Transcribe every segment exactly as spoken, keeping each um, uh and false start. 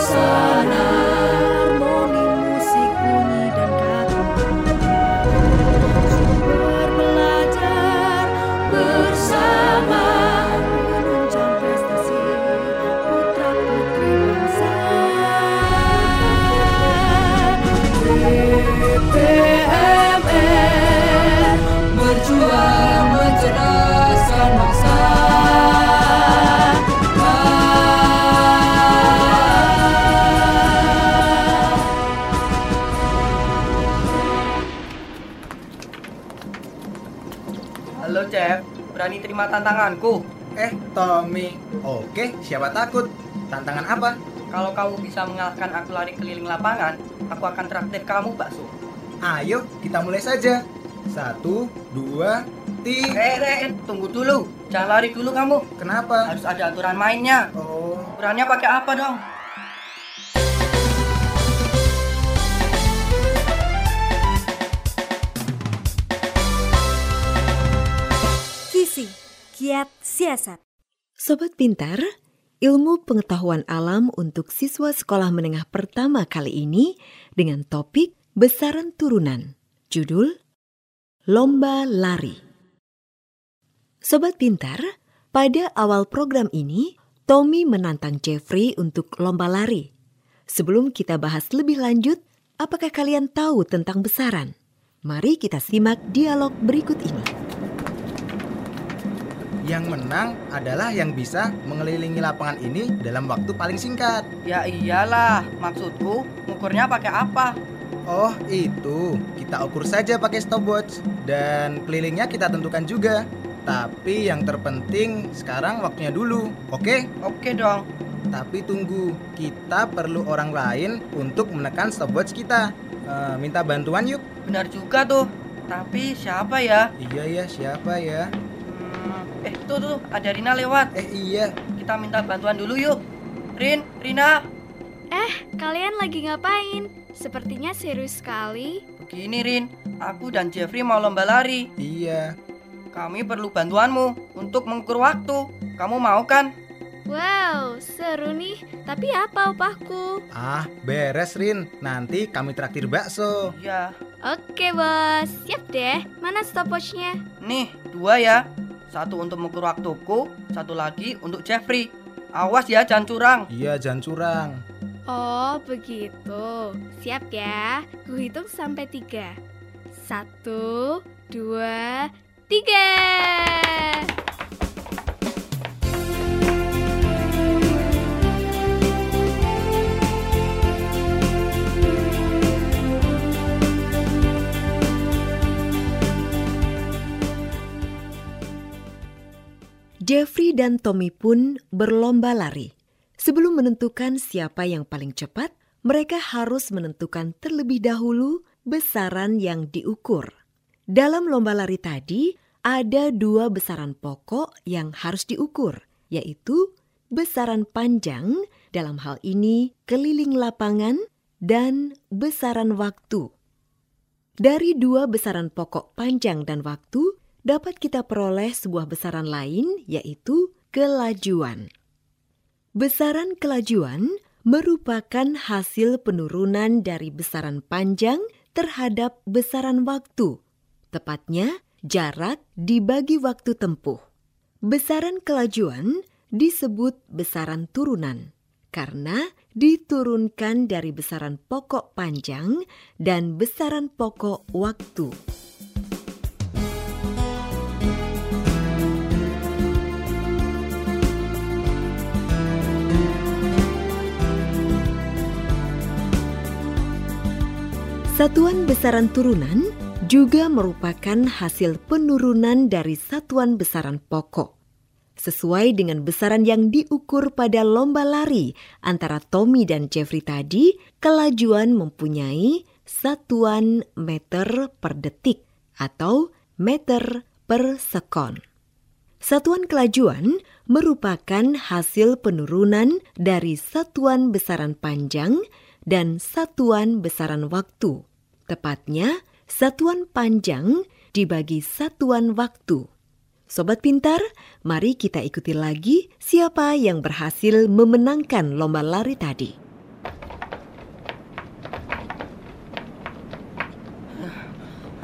suasana, harmoni musik bunyi dan kata, sumber belajar bersama, menunjang prestasi putra putri bangsa. D P M R berjuang mencerdaskan bangsa. Halo Jeff, berani terima tantanganku? Eh, Tommy. Oke, siapa takut? Tantangan apa? Kalau kamu bisa mengalahkan aku lari keliling lapangan, aku akan traktir kamu bakso. Ayo, kita mulai saja. Satu, dua, tiga. Eh, eh, eh, tunggu dulu. Jangan lari dulu kamu. Kenapa? Harus ada aturan mainnya. Oh, Aturannya pakai apa dong? Visi, kiat, siasat. Sobat Pintar, ilmu pengetahuan alam untuk siswa sekolah menengah pertama kali ini dengan topik besaran turunan. Judul Lomba Lari. Sobat Pintar, pada awal program ini, Tommy menantang Jeffrey untuk lomba lari. Sebelum kita bahas lebih lanjut, apakah kalian tahu tentang besaran? Mari kita simak dialog berikut ini. yang menang adalah yang bisa mengelilingi lapangan ini dalam waktu paling singkat. Ya iyalah, maksudku ngukurnya pakai apa? Oh, itu. Kita ukur saja pakai stopwatch. Dan kelilingnya kita tentukan juga. Tapi yang terpenting sekarang waktunya dulu, oke? Oke dong. Tapi tunggu, kita perlu orang lain untuk menekan stopwatch kita. E, minta bantuan yuk. Benar juga tuh. Tapi siapa ya? Iya ya, siapa ya? Hmm, eh tuh tuh ada Rina lewat. Eh iya. Kita minta bantuan dulu yuk. Rin, Rina. Eh, kalian lagi ngapain? Sepertinya serius sekali. Begini Rin, aku dan Jeffrey mau lomba lari. Iya. Kami perlu bantuanmu untuk mengukur waktu. Kamu mau kan? Wow, seru nih. Tapi apa upahku? Ah, beres Rin. Nanti kami traktir bakso. Iya. Oke bos, siap deh. Mana stopwatchnya? Nih, dua ya. Satu untuk mengukur waktuku, satu lagi untuk Jeffrey. Awas ya, jangan curang. Iya, jangan curang. Oh, begitu. Siap ya. Kuhitung sampai tiga. Satu, dua, tiga. Jeffrey dan Tommy pun berlomba lari. Sebelum menentukan siapa yang paling cepat, mereka harus menentukan terlebih dahulu besaran yang diukur. Dalam lomba lari tadi, ada dua besaran pokok yang harus diukur, yaitu besaran panjang, dalam hal ini keliling lapangan, dan besaran waktu. Dari dua besaran pokok panjang dan waktu, dapat kita peroleh sebuah besaran lain, yaitu kelajuan. Besaran kelajuan merupakan hasil penurunan dari besaran panjang terhadap besaran waktu, tepatnya jarak dibagi waktu tempuh. Besaran kelajuan disebut besaran turunan karena diturunkan dari besaran pokok panjang dan besaran pokok waktu. Satuan besaran turunan juga merupakan hasil penurunan dari satuan besaran pokok. Sesuai dengan besaran yang diukur pada lomba lari antara Tommy dan Jeffrey tadi, kelajuan mempunyai satuan meter per detik atau meter per sekon. Satuan kelajuan merupakan hasil penurunan dari satuan besaran panjang dan satuan besaran waktu. Tepatnya, satuan panjang dibagi satuan waktu. Sobat pintar, mari kita ikuti lagi siapa yang berhasil memenangkan lomba lari tadi.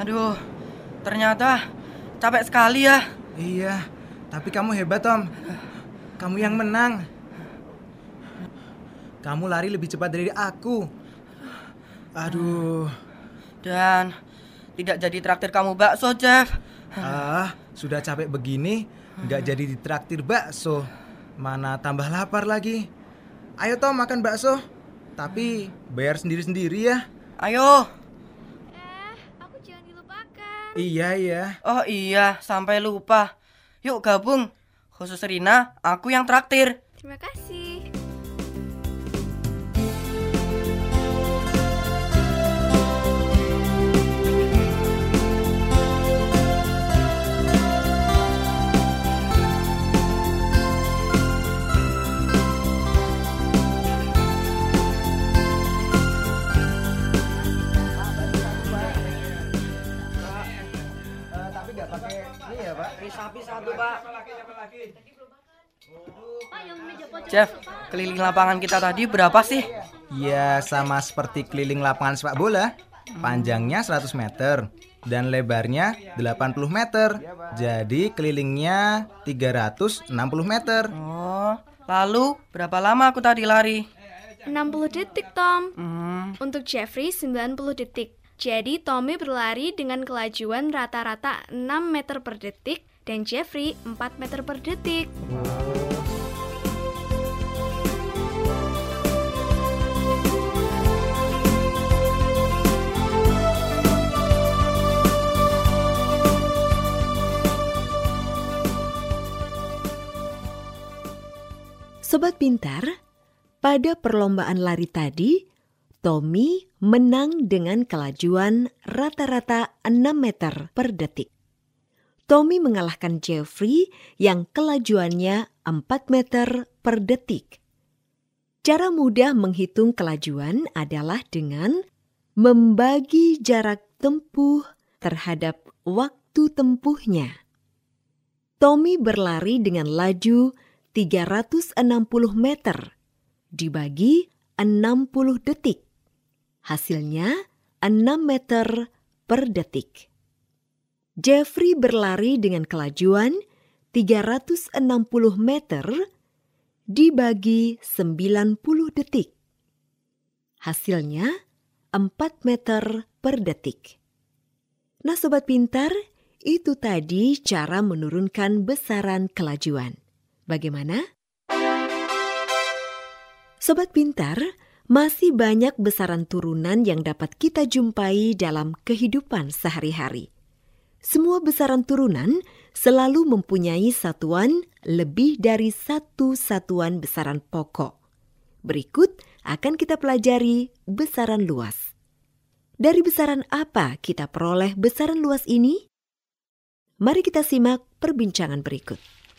Aduh, ternyata capek sekali ya. Iya, tapi kamu hebat, Tom. Kamu yang menang. Kamu lari lebih cepat dari aku. Aduh. Dan tidak jadi traktir kamu bakso, Jeff. Ah, sudah capek begini, nggak jadi ditraktir bakso. Mana tambah lapar lagi. Ayo Tom, makan bakso. Tapi bayar sendiri-sendiri ya. Ayo. Eh, aku jangan dilupakan. Iya, iya. Oh iya, sampai lupa. Yuk gabung. Khusus Rina, aku yang traktir. Terima kasih. Tapi nggak pakai ini ya, Pak? Sapi satu, Pak. Pak, yang meja pojok. Jeff, keliling lapangan kita tadi berapa sih? Ya, sama seperti keliling lapangan sepak bola. Panjangnya seratus meter dan lebarnya delapan puluh meter. Jadi kelilingnya tiga ratus enam puluh meter. Oh, lalu berapa lama aku tadi lari? enam puluh detik, Tom. Hmm, Untuk Jeffrey sembilan puluh detik. Jadi Tommy berlari dengan kelajuan rata-rata enam meter per detik dan Jeffrey empat meter per detik. Sobat pintar, pada perlombaan lari tadi, Tommy menang dengan kelajuan rata-rata enam meter per detik. Tommy mengalahkan Jeffrey yang kelajuannya empat meter per detik. Cara mudah menghitung kelajuan adalah dengan membagi jarak tempuh terhadap waktu tempuhnya. Tommy berlari dengan laju tiga ratus enam puluh meter dibagi enam puluh detik. Hasilnya enam meter per detik. Jeffrey berlari dengan kelajuan tiga ratus enam puluh meter dibagi sembilan puluh detik. Hasilnya empat meter per detik. Nah sobat pintar, itu tadi cara menurunkan besaran kelajuan. Bagaimana? Sobat pintar, masih banyak besaran turunan yang dapat kita jumpai dalam kehidupan sehari-hari. Semua besaran turunan selalu mempunyai satuan lebih dari satu satuan besaran pokok. Berikut akan kita pelajari besaran luas. Dari besaran apa kita peroleh besaran luas ini? Mari kita simak perbincangan berikut.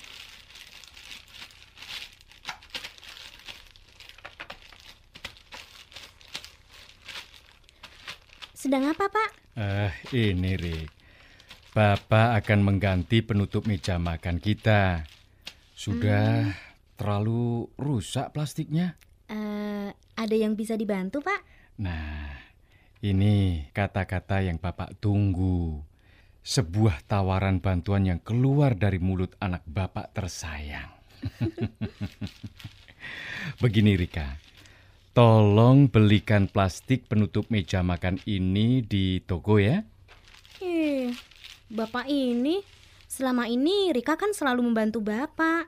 Sedang apa, Pak? Eh, ini, Rik. Bapak akan mengganti penutup meja makan kita. Sudah hmm. terlalu rusak plastiknya. Uh, ada yang bisa dibantu, Pak? Nah, ini kata-kata yang Bapak tunggu. Sebuah tawaran bantuan yang keluar dari mulut anak Bapak tersayang. Begini, Rika. Tolong belikan plastik penutup meja makan ini di toko ya. Eh, Bapak ini, selama ini Rika kan selalu membantu Bapak.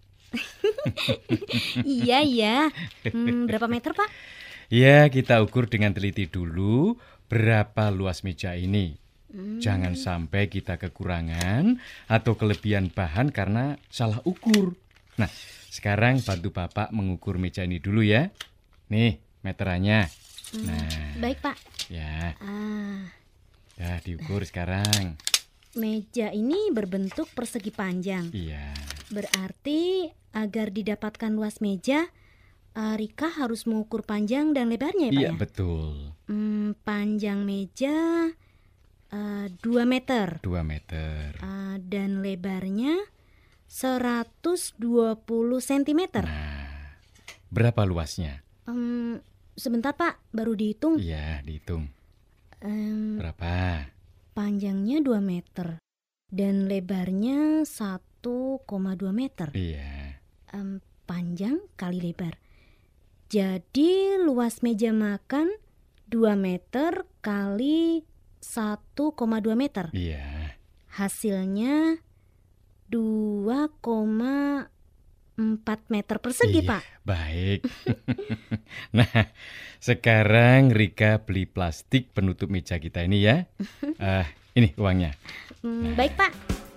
Iya, iya. Hmm, berapa meter, Pak? Ya, kita ukur dengan teliti dulu berapa luas meja ini. Hmm. Jangan sampai kita kekurangan atau kelebihan bahan karena salah ukur. Nah, sekarang bantu Bapak mengukur meja ini dulu ya. Nih, meterannya. Hmm, nah, baik, Pak. Ya. Ah. Ya, diukur sekarang. Meja ini berbentuk persegi panjang. Iya. Berarti agar didapatkan luas meja, uh, Rika harus mengukur panjang dan lebarnya ya, Pak iya, ya? Iya, betul. Hmm, panjang meja uh, dua meter. dua meter. Uh, dan lebarnya seratus dua puluh sentimeter. Nah, berapa luasnya? Um, sebentar, Pak, baru dihitung. Iya, dihitung. Um, Berapa? panjangnya dua meter dan lebarnya satu koma dua meter. Iya. Em, panjang kali lebar. Jadi luas meja makan dua meter kali satu koma dua meter. Iya. Hasilnya dua koma empat meter persegi, Iya, Pak. baik. Nah, sekarang Rika beli plastik penutup meja kita ini ya. Ah, ini uangnya. Hmm, baik, Pak.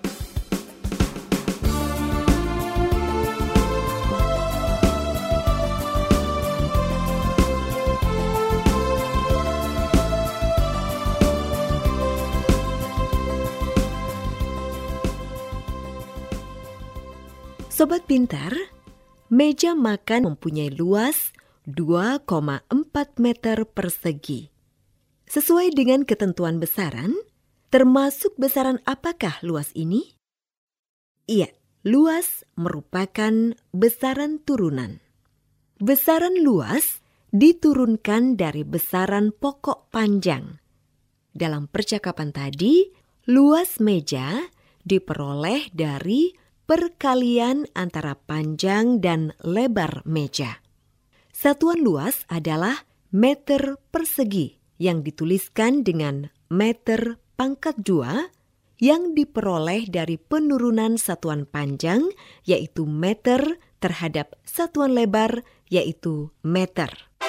Sobat pintar, meja makan mempunyai luas dua koma empat meter persegi. Sesuai dengan ketentuan besaran, termasuk besaran apakah luas ini? Iya, luas merupakan besaran turunan. Besaran luas diturunkan dari besaran pokok panjang. Dalam percakapan tadi, luas meja diperoleh dari perkalian antara panjang dan lebar meja. Satuan luas adalah meter persegi yang dituliskan dengan meter pangkat dua yang diperoleh dari penurunan satuan panjang yaitu meter terhadap satuan lebar yaitu meter.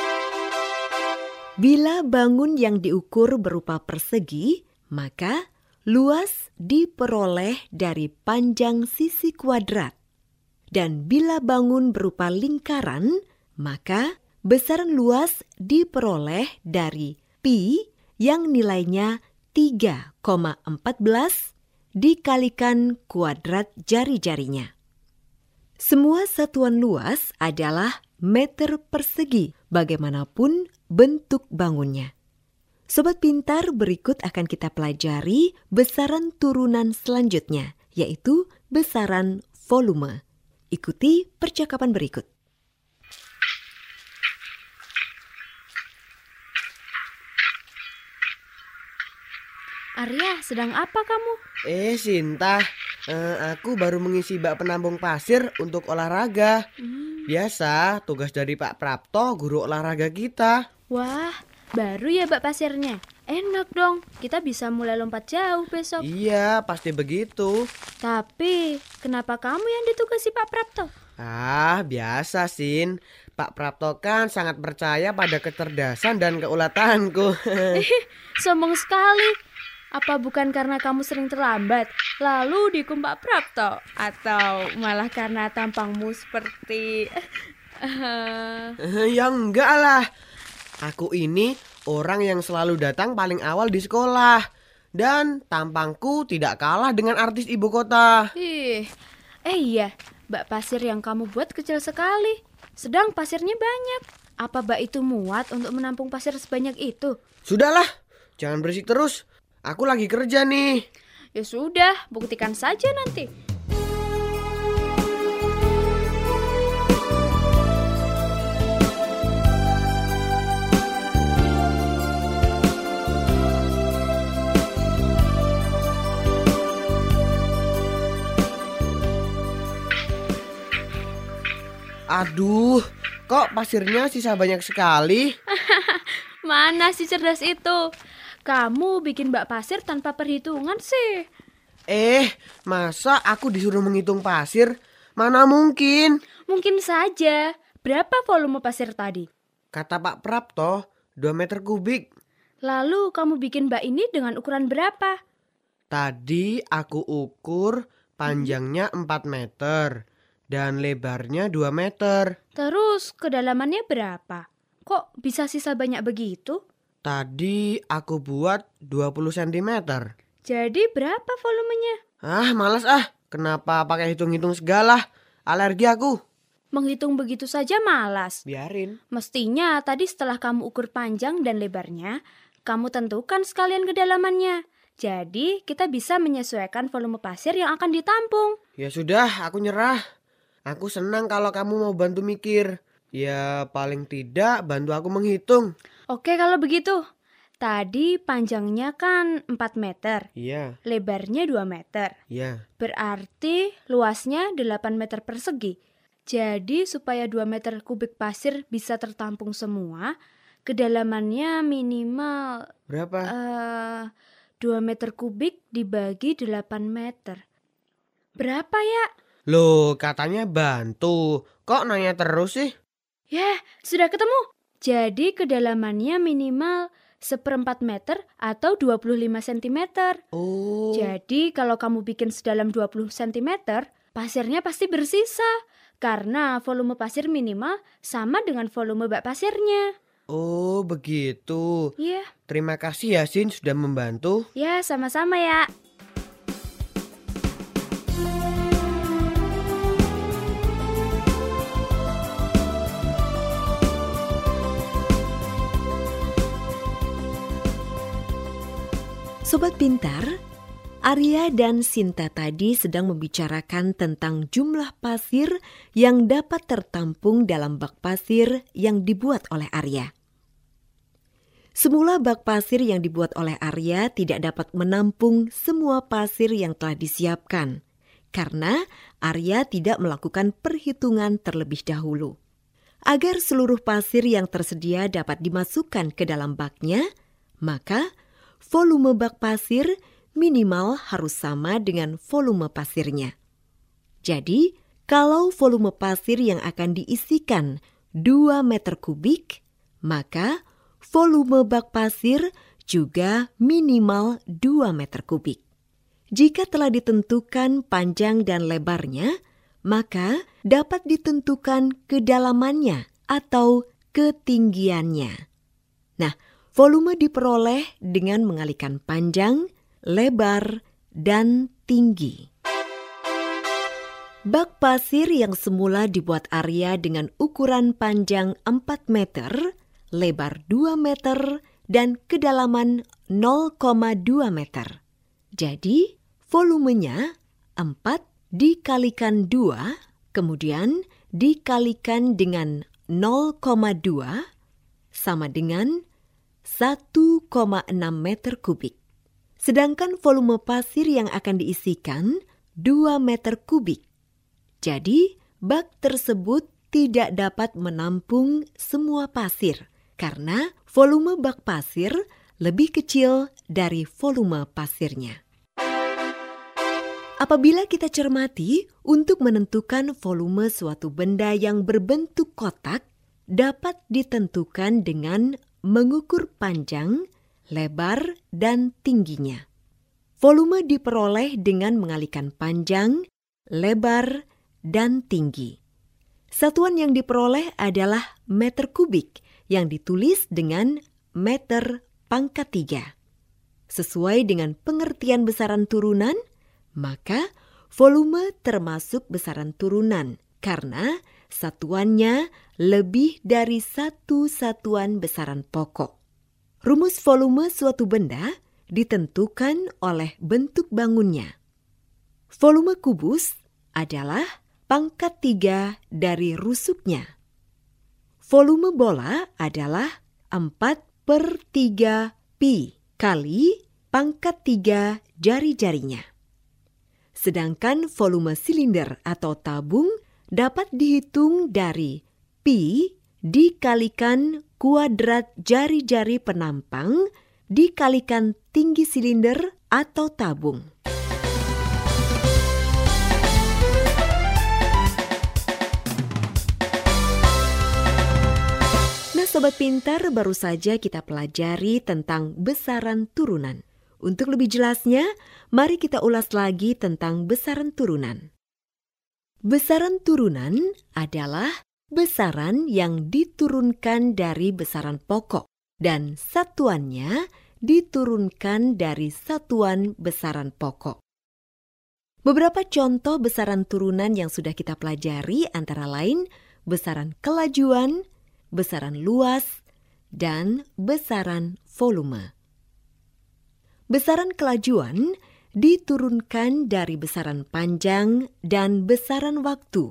Bila bangun yang diukur berupa persegi, maka luas diperoleh dari panjang sisi kuadrat. Dan bila bangun berupa lingkaran, maka besaran luas diperoleh dari pi yang nilainya tiga koma satu empat dikalikan kuadrat jari-jarinya. Semua satuan luas adalah meter persegi, bagaimanapun bentuk bangunnya. Sobat pintar, berikut akan kita pelajari besaran turunan selanjutnya, yaitu besaran volume. Ikuti percakapan berikut. Arya, sedang apa kamu? Eh, Sinta, eh, aku baru mengisi bak penampung pasir untuk olahraga. Hmm. Biasa, tugas dari Pak Prapto, guru olahraga kita. Wah, baru ya bak pasirnya. Enak dong, kita bisa mulai lompat jauh besok. Iya, pasti begitu. Tapi, kenapa kamu yang ditugasi Pak Prapto? Ah, biasa, Sin. Pak Prapto kan sangat percaya pada kecerdasan dan keulatanku. Sombong sekali. Apa bukan karena kamu sering terlambat, lalu dihukum Pak Prapto? Atau malah karena tampangmu seperti... Ya enggak lah. Aku ini orang yang selalu datang paling awal di sekolah. Dan tampangku tidak kalah dengan artis ibu kota. Ih, eh iya, bak pasir yang kamu buat kecil sekali. Sedang pasirnya banyak. Apa bak itu muat untuk menampung pasir sebanyak itu? Sudahlah, jangan berisik terus. Aku lagi kerja nih. Ya sudah, buktikan saja nanti. Aduh, kok pasirnya sisa banyak sekali? Mana si cerdas itu? Kamu bikin bak pasir tanpa perhitungan sih. Eh, masa aku disuruh menghitung pasir? Mana mungkin? Mungkin saja. Berapa volume pasir tadi? Kata Pak Prapto, dua meter kubik. Lalu kamu bikin bak ini dengan ukuran berapa? Tadi aku ukur panjangnya empat meter dan lebarnya dua meter. Terus kedalamannya berapa? Kok bisa sisa banyak begitu? Tadi aku buat dua puluh sentimeter. Jadi berapa volumenya? Ah, malas ah. Kenapa pakai hitung-hitung segala? Alergi aku. Menghitung begitu saja malas. Biarin. Mestinya tadi setelah kamu ukur panjang dan lebarnya, kamu tentukan sekalian kedalamannya. Jadi kita bisa menyesuaikan volume pasir yang akan ditampung. Ya sudah, aku nyerah. Aku senang kalau kamu mau bantu mikir. Ya paling tidak bantu aku menghitung. Oke kalau begitu. Tadi panjangnya kan empat meter, Iya, lebarnya dua meter. iya. Berarti luasnya delapan meter persegi. Jadi supaya dua meter kubik pasir bisa tertampung semua, kedalamannya minimal Berapa? eh dua meter kubik dibagi delapan meter. Berapa ya? Loh, katanya bantu. Kok nanya terus sih? Ya, sudah ketemu. Jadi kedalamannya minimal seperempat meter atau dua puluh lima sentimeter. Oh. Jadi kalau kamu bikin sedalam dua puluh sentimeter, pasirnya pasti bersisa. Karena volume pasir minimal sama dengan volume bak pasirnya. Oh, begitu. Iya, Terima kasih Yasin sudah membantu. ya sama-sama ya. Sobat Pintar, Arya dan Sinta tadi sedang membicarakan tentang jumlah pasir yang dapat tertampung dalam bak pasir yang dibuat oleh Arya. Semula bak pasir yang dibuat oleh Arya tidak dapat menampung semua pasir yang telah disiapkan, karena Arya tidak melakukan perhitungan terlebih dahulu. Agar seluruh pasir yang tersedia dapat dimasukkan ke dalam baknya, maka volume bak pasir minimal harus sama dengan volume pasirnya. Jadi, kalau volume pasir yang akan diisikan dua meter kubik, maka volume bak pasir juga minimal dua meter kubik. Jika telah ditentukan panjang dan lebarnya, maka dapat ditentukan kedalamannya atau ketinggiannya. Nah, volume diperoleh dengan mengalihkan panjang, lebar, dan tinggi. Bak pasir yang semula dibuat Arya dengan ukuran panjang empat meter, lebar dua meter, dan kedalaman nol koma dua meter. Jadi, volumenya empat dikalikan dua, kemudian dikalikan dengan nol koma dua, sama dengan satu koma enam meter kubik. Sedangkan volume pasir yang akan diisikan dua meter kubik. Jadi, bak tersebut tidak dapat menampung semua pasir karena volume bak pasir lebih kecil dari volume pasirnya. Apabila kita cermati, untuk menentukan volume suatu benda yang berbentuk kotak dapat ditentukan dengan mengukur panjang, lebar, dan tingginya. Volume diperoleh dengan mengalihkan panjang, lebar, dan tinggi. Satuan yang diperoleh adalah meter kubik yang ditulis dengan meter pangkat tiga. Sesuai dengan pengertian besaran turunan, maka volume termasuk besaran turunan karena satuannya lebih dari satu satuan besaran pokok. Rumus volume suatu benda ditentukan oleh bentuk bangunnya. Volume kubus adalah pangkat tiga dari rusuknya. Volume bola adalah empat per tiga pi kali pangkat tiga jari-jarinya. Sedangkan volume silinder atau tabung dapat dihitung dari pi dikalikan kuadrat jari-jari penampang dikalikan tinggi silinder atau tabung. Nah, Sobat Pintar, baru saja kita pelajari tentang besaran turunan. Untuk lebih jelasnya, mari kita ulas lagi tentang besaran turunan. Besaran turunan adalah besaran yang diturunkan dari besaran pokok dan satuannya diturunkan dari satuan besaran pokok. Beberapa contoh besaran turunan yang sudah kita pelajari antara lain besaran kelajuan, besaran luas, dan besaran volume. Besaran kelajuan diturunkan dari besaran panjang dan besaran waktu.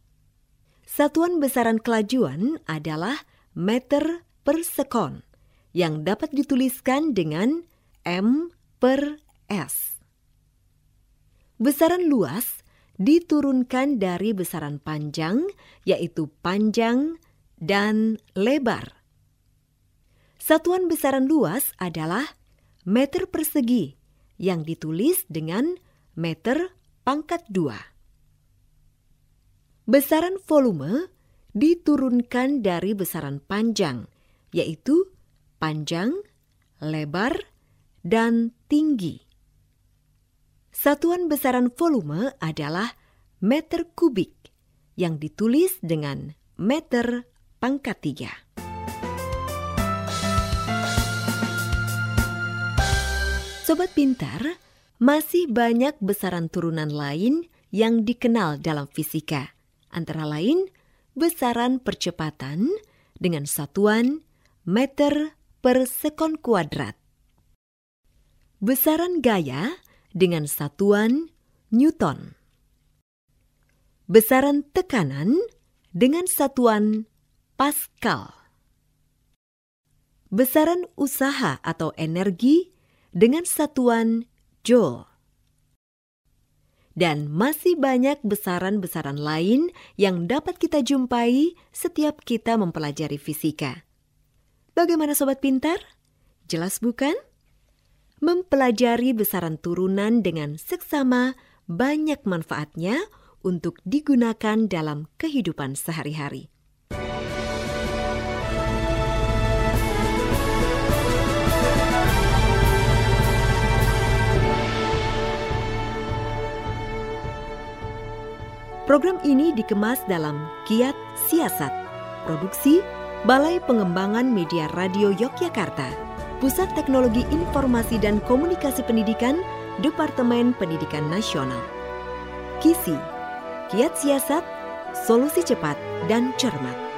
Satuan besaran kelajuan adalah meter per sekon, yang dapat dituliskan dengan M per S. Besaran luas diturunkan dari besaran panjang, yaitu panjang dan lebar. Satuan besaran luas adalah meter persegi yang ditulis dengan meter pangkat dua. Besaran volume diturunkan dari besaran panjang, yaitu panjang, lebar, dan tinggi. Satuan besaran volume adalah meter kubik yang ditulis dengan meter pangkat tiga. Sobat pintar, masih banyak besaran turunan lain yang dikenal dalam fisika. Antara lain, besaran percepatan dengan satuan meter per sekon kuadrat. Besaran gaya dengan satuan Newton. Besaran tekanan dengan satuan Pascal. Besaran usaha atau energi dengan satuan Joule. Dan masih banyak besaran-besaran lain yang dapat kita jumpai setiap kita mempelajari fisika. Bagaimana sobat pintar? Jelas bukan? Mempelajari besaran turunan dengan seksama banyak manfaatnya untuk digunakan dalam kehidupan sehari-hari. Program ini dikemas dalam Kiat Siasat, produksi Balai Pengembangan Media Radio Yogyakarta, Pusat Teknologi Informasi dan Komunikasi Pendidikan, Departemen Pendidikan Nasional. Kisi, Kiat Siasat, solusi cepat dan cermat.